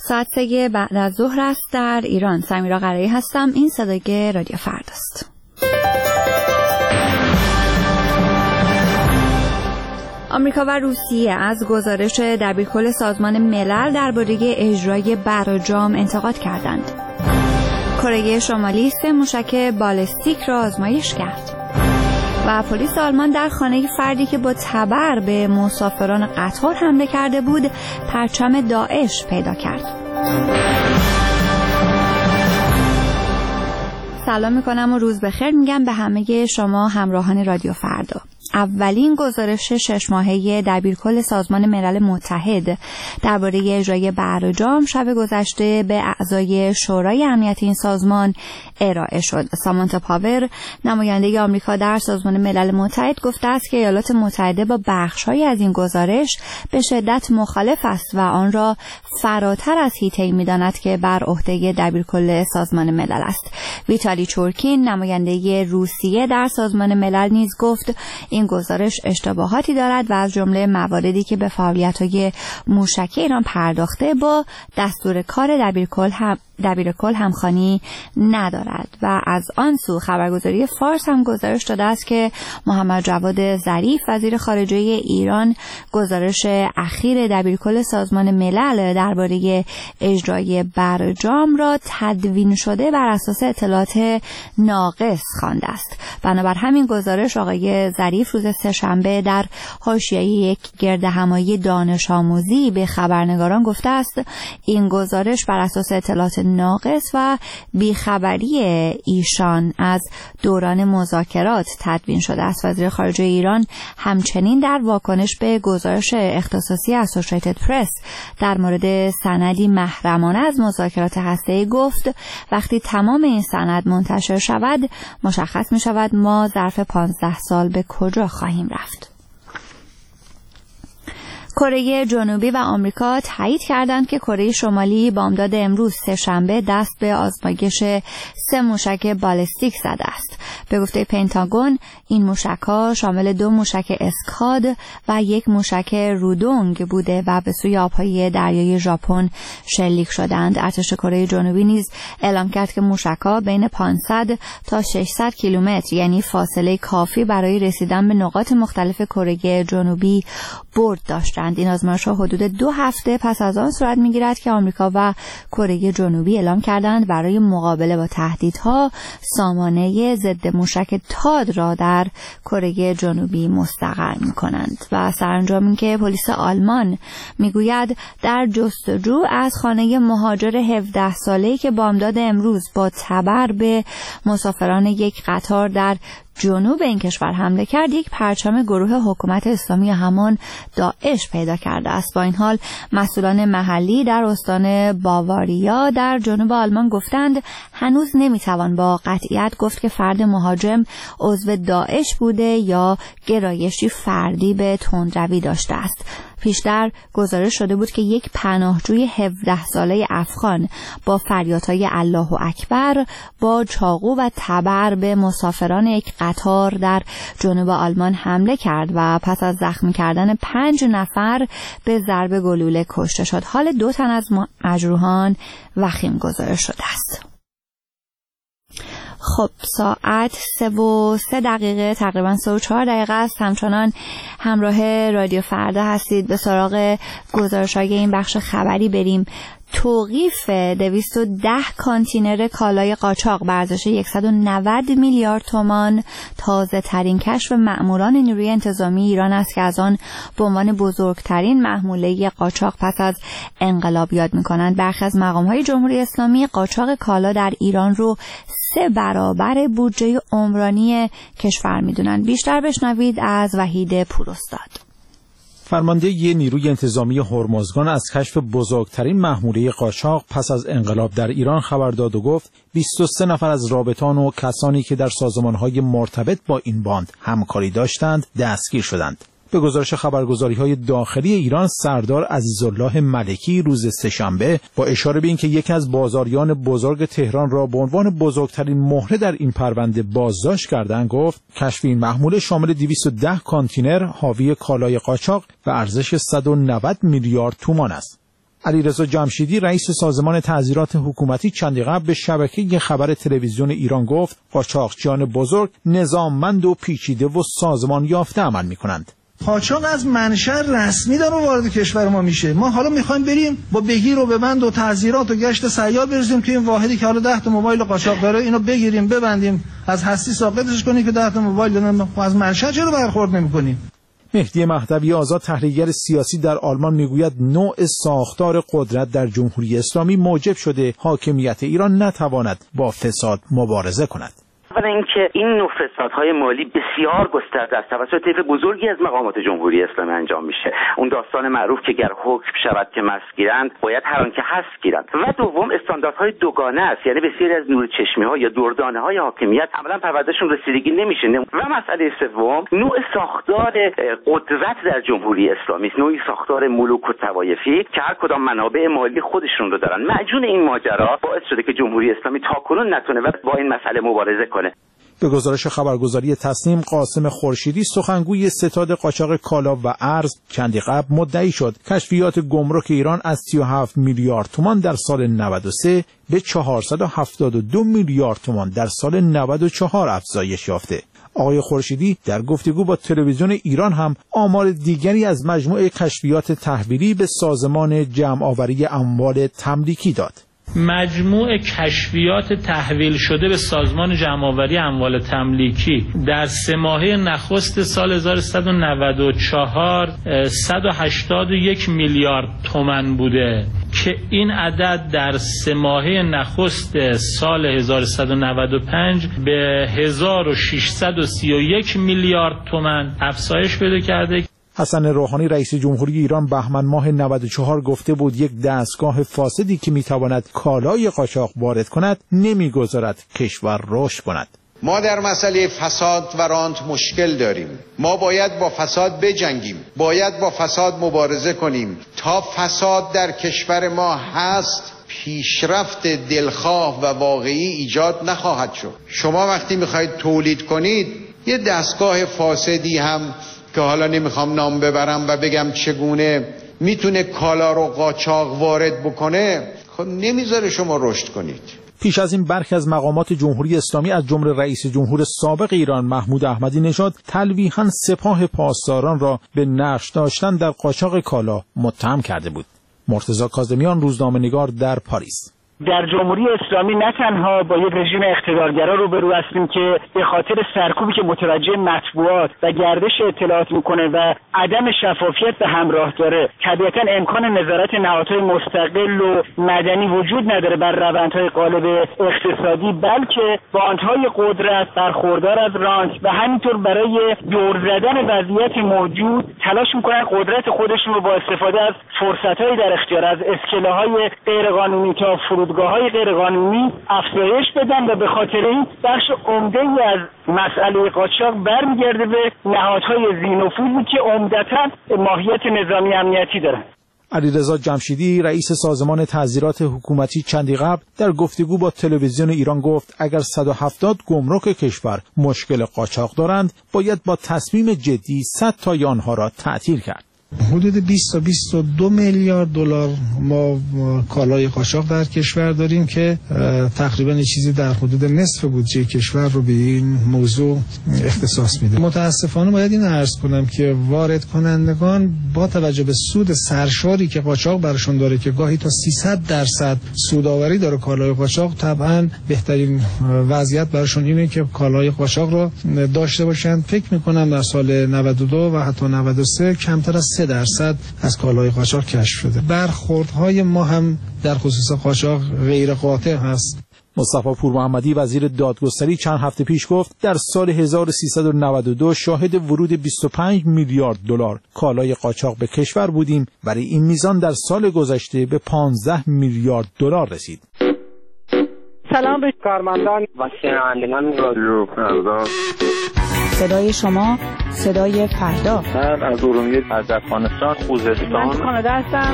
ساعت 3 بعد از ظهر است در ایران. سمیرا قرایی هستم. این صدای رادیو فرداست. آمریکا و روسیه از گزارش دبیرکل سازمان ملل درباره اجرای برجام انتقاد کردند. کره شمالی 3 موشک بالستیک را آزمایش کرد. و پلیس آلمان در خانه فردی که با تبر به مسافران قطار حمله کرده بود پرچم داعش پیدا کرد. سلام میکنم و روز بخیر میگم به همه شما همراهان رادیو فردا. اولین گزارش 6 ماهه دبیرکل سازمان ملل متحد درباره اجرای برجام شب گذشته به اعضای شورای امنیت این سازمان ارائه شد. سامانتا پاور، نماینده آمریکا در سازمان ملل متحد، گفته است که ایالات متحده با بخش‌هایی از این گزارش به شدت مخالف است و آن را فراتر از حیطه‌ای می‌داند که بر عهده دبیرکل سازمان ملل است. ویتالی چورکین، نماینده روسیه در سازمان ملل، نیز گفت این گزارش اشتباهاتی دارد و از جمله مواردی که به فعالیت‌های موشکی ایران پرداخته با دستور کار دبیرکل همخوانی ندارد. و از آن سو خبرگزاری فارس هم گزارش داده است که محمد جواد ظریف، وزیر خارجه ایران، گزارش اخیر دبیرکل سازمان ملل درباره اجرای برجام را تدوین شده بر اساس اطلاعات ناقص خوانده است. بنابر همین گزارش آقای ظریف روز سه‌شنبه در حاشیه یک گردهمایی دانش آموزی به خبرنگاران گفته است این گزارش بر اساس اطلاعات ناقص و بیخبری ایشان از دوران مذاکرات تدوین شده است. وزیر خارجه ایران همچنین در واکنش به گزارش اختصاصی اسوسییتد پرس در مورد سندی محرمانه از مذاکرات هسته‌ای گفت وقتی تمام این سند منتشر شود مشخص می شود ما ظرف 15 سال به کجا خواهیم رفت. کره جنوبی و آمریکا تایید کردند که کره شمالی بامداد امروز سه‌شنبه دست به آزمایش 3 موشک بالستیک زده است. به گفته پنتاگون این موشک‌ها شامل 2 موشک اسکاد و 1 موشک رودونگ بوده و به سوی آب‌های دریای ژاپن شلیک شدند. ارتش کره جنوبی نیز اعلام کرد که موشک‌ها بین 500 تا 600 کیلومتر، یعنی فاصله کافی برای رسیدن به نقاط مختلف کره جنوبی، برد داشتند. این آزمایش‌ها حدود 2 هفته پس از آن صورت می‌گیرد که آمریکا و کره جنوبی اعلام کردند برای مقابله با تهدیدها سامانه ضد موشک تاد را در کره جنوبی مستقر می‌کنند. و سرانجام اینکه پلیس آلمان می‌گوید در جستجو از خانه مهاجر 17 ساله‌ای که بامداد امروز با تبر به مسافران یک قطار در جنوب این کشور حمله کرد یک پرچم گروه حکومت اسلامی همان داعش پیدا کرده است. با این حال مسئولان محلی در استان باواریا در جنوب آلمان گفتند هنوز نمیتوان با قطعیت گفت که فرد مهاجم عضو داعش بوده یا گرایشی فردی به تندروی داشته است. پیشتر گزارش شده بود که یک پناهجوی 17 ساله افغان با فریادهای الله اکبر با چاقو و تبر به مسافران یک قطار در جنوب آلمان حمله کرد و پس از زخمی کردن 5 نفر به ضرب گلوله کشته شد. حال 2 تن از مجروحان وخیم گزارش شده است. خب ساعت 3:03 تقریبا 3:04 است. همچنان همراه رادیو فردا هستید. به سراغ گزارش‌های این بخش خبری بریم. توقیف 210 کانتینر کالای قاچاق به ارزش 190 میلیارد تومان تازه ترین کشف مأموران نیروی انتظامی ایران است که از آن به عنوان بزرگترین محموله قاچاق پس از انقلاب یاد می‌کنند. برخی از مقام‌های جمهوری اسلامی قاچاق کالا در ایران رو 3 برابر بودجه عمرانی کشور می‌دونند. بیشتر بشنوید از وحید پوراستاد. فرمانده نیروی انتظامی هرمزگان از کشف بزرگترین محموله قاچاق پس از انقلاب در ایران خبر داد و گفت 23 نفر از رابطان و کسانی که در سازمان‌های مرتبط با این باند همکاری داشتند دستگیر شدند. به گزارش خبرگزاری‌های داخلی ایران، سردار عزیزالله ملکی روز سه‌شنبه با اشاره به اینکه یکی از بازاریان بزرگ تهران را به عنوان بزرگترین مهره در این پرونده بازداشت کردند، گفت کشف این محموله شامل 210 کانتینر حاوی کالای قاچاق و ارزش 190 میلیارد تومان است. علیرضا جمشیدی رئیس سازمان تعزیرات حکومتی چندی قبل به شبکه خبر تلویزیون ایران گفت قاچاقچیان بزرگ نظاممند و پیچیده و سازمان یافته عمل می‌کنند. قاچاق از منشأ رسمی داره وارد کشور ما میشه. ما حالا میخوایم بریم با بگیر و ببند و تعزیرات و گشت سیار برسیم که این واحدی که حالا 10 تا موبایل قاچاق داره اینو بگیریم ببندیم از هستی ساقطش کنیم که 10 تا موبایل دارن. از منشأ چرا برخورد نمی‌کنیم؟ مهدی مهدوی آزاد تحلیلگر سیاسی در آلمان میگوید نوع ساختار قدرت در جمهوری اسلامی موجب شده حاکمیت ایران نتواند با فساد مبارزه کند. اولا اینکه این نوع فسادهای مالی بسیار گسترده است، توسط طیف بزرگی از مقامات جمهوری اسلامی انجام میشه. اون داستان معروف که گر حکم شود که مست گیرند باید هر آن که هست گیرند. و دوم استانداردهای دوگانه است، یعنی بسیاری از نورچشمی‌ها یا دردانه‌های حاکمیت عملاً پروردهشون رسیدگی نمیشه. و مسئله سوم نوع ساختار قدرت در جمهوری اسلامی است، نوعی ساختار ملوک و طوایفی که هر کدام منابع مالی خودشون رو دارن. معجون این ماجرا باعث شده که جمهوری اسلامی تاکنون نتونه با این مسئله مبارزه کنه. به گزارش خبرگزاری تصنیم قاسم خورشیدی سخنگوی ستاد قاچاق کالا و ارز چندی قبل مدعی شد کشفیات گمرک ایران از 37 میلیارد تومان در سال 93 به 472 میلیارد تومان در سال 94 افزایش یافته. آقای خورشیدی در گفتگو با تلویزیون ایران هم آمار دیگری از مجموعه کشفیات تحویلی به سازمان جمع‌آوری اموال تملیکی داد. مجموع کشفیات تحویل شده به سازمان جمع‌آوری اموال تملیکی در 3 ماهه نخست سال 1194 181 میلیارد تومان بوده که این عدد در 3 ماهه نخست سال 1195 به 1631 میلیارد تومان افزایش پیدا کرده. حسن روحانی رئیس جمهوری ایران بهمن ماه 94 گفته بود یک دستگاه فاسدی که میتواند کالای قاچاق وارد کند نمیگذارد کشور رشد کند. ما در مسئله فساد و رانت مشکل داریم. ما باید با فساد بجنگیم، باید با فساد مبارزه کنیم. تا فساد در کشور ما هست پیشرفت دلخواه و واقعی ایجاد نخواهد شد. شما وقتی میخواید تولید کنید یه دستگاه فاسدی هم که حالا نمیخوام نام ببرم و بگم چگونه میتونه کالا رو قاچاق وارد بکنه، خب نمیذاره شما رشد کنید. پیش از این برخی از مقامات جمهوری اسلامی از جمله رئیس جمهور سابق ایران محمود احمدی نژاد تلویحاً سپاه پاسداران را به نقش داشتن در قاچاق کالا متهم کرده بود. مرتضی کاظمیان، روزنامه‌نگار در پاریس. در جمهوری اسلامی نه تنها با یک رژیم اقتدارگرا روبرو هستیم که به خاطر سرکوبی که متوجه مطبوعات و گردش اطلاعات میکنه و عدم شفافیت به همراه داره طبیعتا امکان نظارت نهادهای مستقل و مدنی وجود نداره بر روندهای قالب اقتصادی، بلکه باندهای قدرت برخوردار از رانت و همینطور برای دور زدن وضعیت موجود تلاش میکنن قدرت خودشون رو با استفاده از فرصت‌های در اختیار از اسکله‌های غیرقانونی تا فرودگاه‌های غیرقانونی افزایش بدن و به خاطر این بخش عمده‌ای از مسئله قاچاق برمیگرده به نهادهای ذی‌نفوذی که عمدتاً ماهیت نظامی امنیتی دارن. علیرضا جمشیدی رئیس سازمان تعزیرات حکومتی چندی قبل در گفتگو با تلویزیون ایران گفت اگر 170 گمرک کشور مشکل قاچاق دارند باید با تصمیم جدی 100 تای آنها را تعطیل کرد. حدود 20 تا 22 میلیارد دلار ما کالای قاچاق در کشور داریم که تقریبا چیزی در حدود نصف بودجه کشور رو به این موضوع اختصاص میده. متاسفانه باید این عرض کنم که وارد کنندگان با توجه به سود سرشاری که قاچاق برشون داره که گاهی تا 300% سودآوری داره کالای قاچاق، طبعا بهترین وضعیت برشون اینه که کالای قاچاق رو داشته باشن. فکر میکنم در سال 92 و حتی 93 کمتر از 3% از کالای قاچاق کشف شده. برخوردهای ما هم در خصوص قاچاق غیر قاطع هست. مصطفی پورمحمدی وزیر دادگستری چند هفته پیش گفت در سال 1392 شاهد ورود 25 میلیارد دلار کالای قاچاق به کشور بودیم، برای این میزان در سال گذشته به 15 میلیارد دلار رسید. سلام به کارمندان و شنوندگان رادیو فردا. صدای شما، صدای فردا. من از ارومیه، از افغانستان، خوزستان. من کانادا هستم.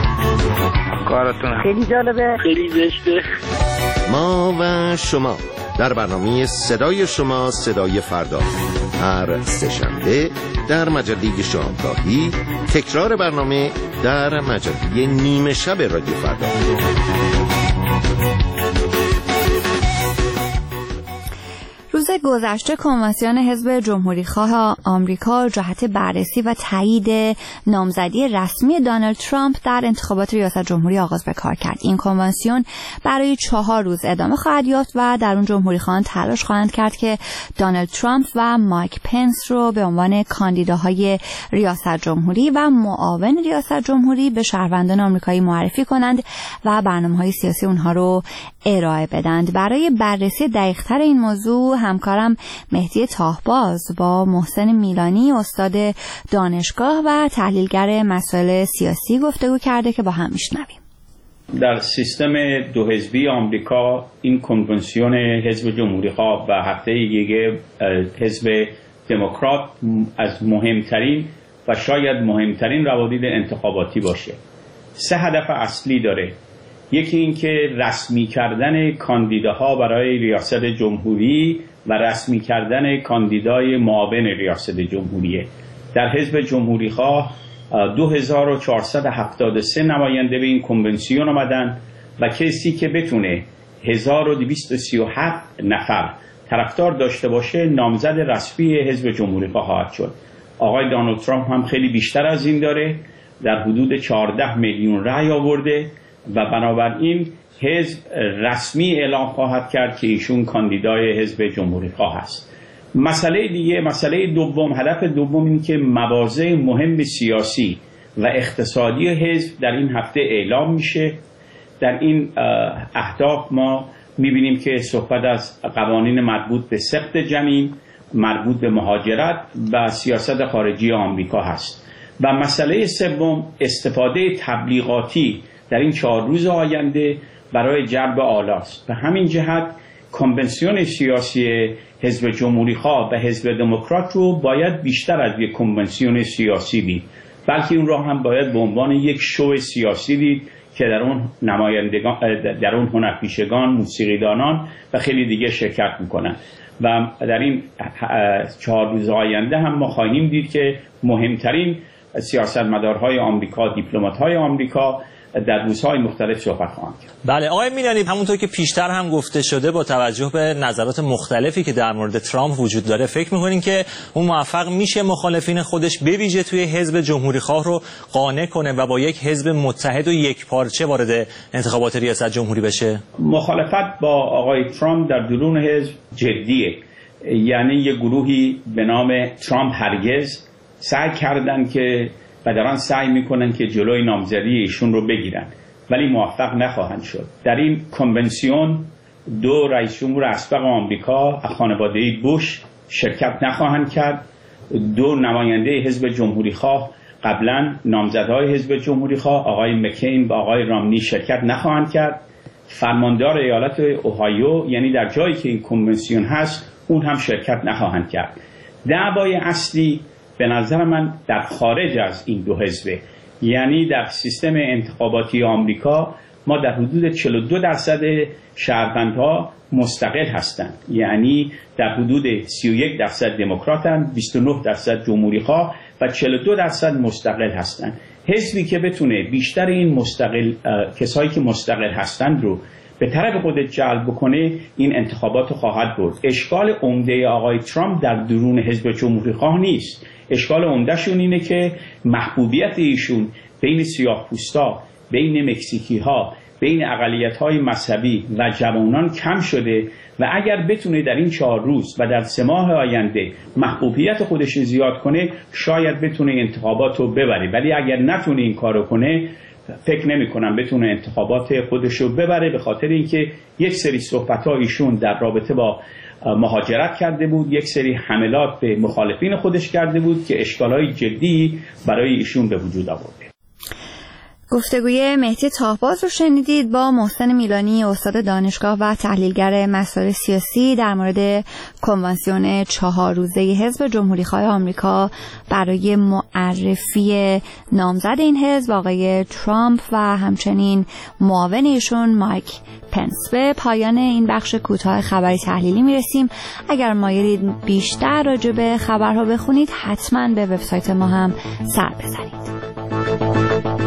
کارتون خیلی جالبه، خیلی زشته. ما و شما، در برنامه صدای شما صدای فردا هر سه‌شنبه در مجله شامگاهی، تکرار برنامه در مجله نیمه شب رادیو فردا. روز گذشته کنوانسیون حزب جمهوریخواه آمریکا جهت بررسی و تایید نامزدی رسمی دونالد ترامپ در انتخابات ریاست جمهوری آغاز به کار کرد. این کنوانسیون برای 4 روز ادامه خواهد یافت و در اون جمهوریخواهان تلاش خواهند کرد که دونالد ترامپ و مایک پنس رو به عنوان کاندیداهای ریاست جمهوری و معاون ریاست جمهوری به شهروندان آمریکایی معرفی کنند و برنامه‌های سیاسی اونها رو ارائه بدند. برای بررسی دقیق‌تر این موضوع همکارم مهدی تاهباز با محسن میلانی استاد دانشگاه و تحلیلگر مسائل سیاسی گفتگو کرده که با هم میشنویم. در سیستم دو حزبی آمریکا این کنونسیون حزب جمهوری‌خواه و هفته دیگه حزب دموکرات از مهمترین و شاید مهمترین روابط انتخاباتی باشه. 3 هدف اصلی داره. یکی این که رسمی کردن کاندیداها برای ریاست جمهوری و رسمی کردن کاندیدای معاون ریاست جمهوریه. در حزب جمهوریخواه 2473 نماینده به این کنونسیون آمدن و کسی که بتونه 1237 نفر طرفدار داشته باشه نامزد رسمی حزب جمهوریخواه خواهد شد. آقای دونالد ترامپ هم خیلی بیشتر از این داره، در حدود 14 میلیون رأی آورده و بنابراین حزب رسمی اعلام خواهد کرد که ایشون کاندیدای حزب جمهوریخواه است. مسئله دیگه، مسئله دوم، هدف دوم این که مواضع مهم سیاسی و اقتصادی حزب در این هفته اعلام میشه. در این اهداف ما میبینیم که صحبت از قوانین مربوط به سقط جنین، مربوط به مهاجرت و سیاست خارجی آمریکا هست. و مسئله سوم استفاده تبلیغاتی در این 4 روز آینده برای جلب آلاست. به همین جهت کنونسیون سیاسی حزب جمهوریخواه و حزب دموکرات رو باید بیشتر از یک کنونسیون سیاسی دید، بلکه اون را هم باید به عنوان یک شو سیاسی دید که در اون نمایندگان، در اون هنرپیشگان، موسیقیدانان و خیلی دیگه شرکت میکنن. و در این 4 روز آینده هم ما خواهیم دید که مهمترین سیاستمدارهای آمریکا، دیپلمات‌های آمریکا در روزهای مختلف صحبت خواهند کرد. بله آقای میلانی، همونطور که پیشتر هم گفته شده با توجه به نظرات مختلفی که در مورد ترامپ وجود داره فکر می‌کنین که اون موفق میشه مخالفین خودش به ویژه توی حزب جمهوریخواه رو قانع کنه و با یک حزب متحد و یکپارچه وارد انتخابات ریاست جمهوری بشه؟ مخالفت با آقای ترامپ در درون حزب جدیه. یعنی یک گروهی به نام ترامپ هرگز سعی کردن که و دارن سعی میکنن که جلوی نامزدی ایشون رو بگیرن، ولی موفق نخواهند شد. در این کنونسیون 2 رئیس جمهور اسبق آمریکا خانواده بوش شرکت نخواهند کرد. 2 نماینده حزب جمهوریخواه قبلا نامزدهای حزب جمهوریخواه آقای مکین و آقای رامنی شرکت نخواهند کرد. فرماندار ایالت اوهایو، یعنی در جایی که این کنونسیون هست، اون هم شرکت نخواهند کرد. دعوای اصلی به نظر من در خارج از این 2 حزبه. یعنی در سیستم انتخاباتی آمریکا ما در حدود 42% شهروندها مستقل هستند، یعنی در حدود 31% دموکراتن، 29% جمهوریخواه و 42% مستقل هستند. حزبی که بتونه بیشتر این مستقل کسایی که مستقل هستند رو به طرف خودت جلب بکنه این انتخابات خواهد برد. اشکال عمده آقای ترامپ در درون حزب جمهوریخواه نیست. اشکال عمدهشون اینه که محبوبیت ایشون بین سیاه‌پوستا، بین مکزیکی‌ها، بین اقلیت‌های مذهبی و جوانان کم شده و اگر بتونه در این 4 روز و در 3 ماه آینده محبوبیت خودش زیاد کنه شاید بتونه انتخابات رو ببره، ولی اگر نتونه این کارو کنه فکر نمی کنم بتونه انتخابات خودش رو ببره، به خاطر اینکه یک سری صحبت‌ها ایشون در رابطه با مهاجرت کرده بود، یک سری حملات به مخالفین خودش کرده بود که اشکالای جدی برای ایشون به وجود آورده. گفتگوی مهدی تاهباز رو شنیدید با محسن میلانی، استاد دانشگاه و تحلیلگر مسائل سیاسی، در مورد کنوانسیون 4 روزه حزب جمهوریخواه آمریکا برای معرفی نامزد این حزب آقای ترامپ و همچنین معاون ایشون مایک پنس. به پایان این بخش کوتاه خبری تحلیلی میرسیم. اگر مایلید بیشتر راجع به خبرها بخونید حتما به وبسایت ما هم سر بزنید.